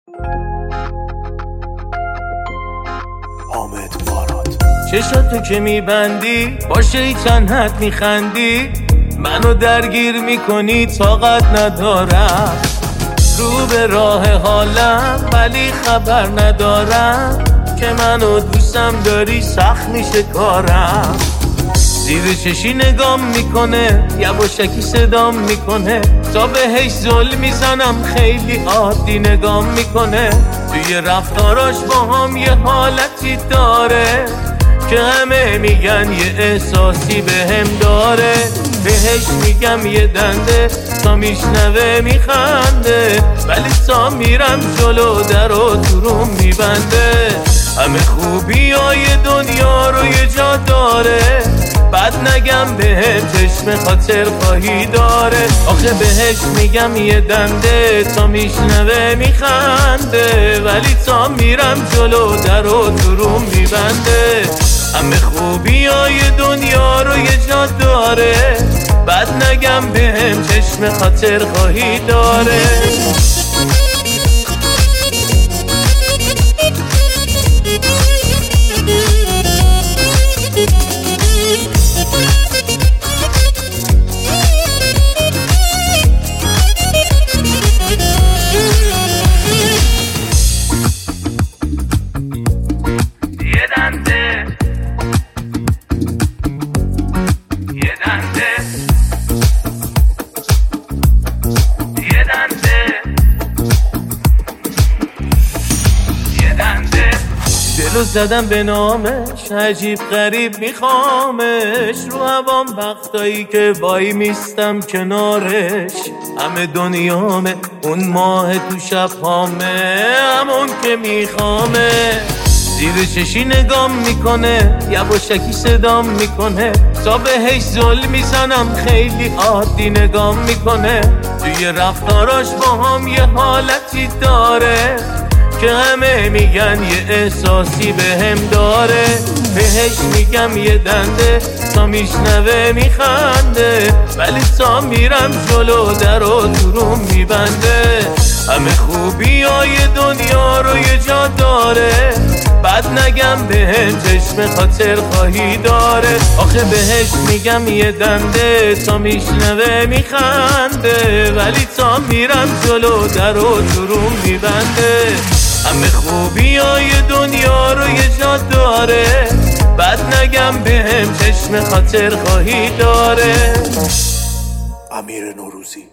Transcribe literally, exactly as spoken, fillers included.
حامد باراد. چشاتو که میبندی با شیطنت میخندی، منو درگیر میکنی طاقت ندارم. رو به راه حالم ولی خبر ندارم که منو دوستم داری سخت میشه کارم. زیر چشی نگام میکنه یواشکی صدام میکنه، تا بهش زل میزنم خیلی عادی نگام میکنه. توی رفتاراش با هم یه حالتی داره که همه میگن یه احساسی بهم داره. بهش میگم یه دنده تا میشنوه میخنده، ولی تا میرم جلو در و دروم میبنده. همه خوبی های دنیا رو یه جا داره، بعد نگم بهم چشم خاطر خواهی داره. آخه بهش میگم یه دنده تا میشنوه میخنده، ولی تا میرم جلو در و دروم میبنده. همه خوبی های دنیا رو یه جا داره، بعد نگم بهم چشم خاطر خواهی داره. دلو زدم به نامش عجیب غریب میخوامش، رو هوام وقتایی که وای میستم کنارش. همه دنیامه اون ماه تو شب هامه، همون که میخوامه. زیر چشی نگام میکنه یواشکی صدام میکنه، تا بهش زل میزنم خیلی عادی نگام میکنه. توی رفتاراش با هم یه حالتی داره که همه میگن یه احساسی بهم داره. بهش میگم یه دنده تا میشنوه میخنده، ولی تا میرم جلو در و دروم میبنده. همه خوبی های دنیا رو یه جا داره، بعد نگم بهم چشم خاطر خواهی داره. آخه بهش میگم یه دنده تا میشنوه میخنده، ولی تا میرم جلو در و دروم میبنده. همه خوبی های دنیا رو یه جا داره، بعد نگم بهم چشم خاطر خواهی داره. امیر نوروزی.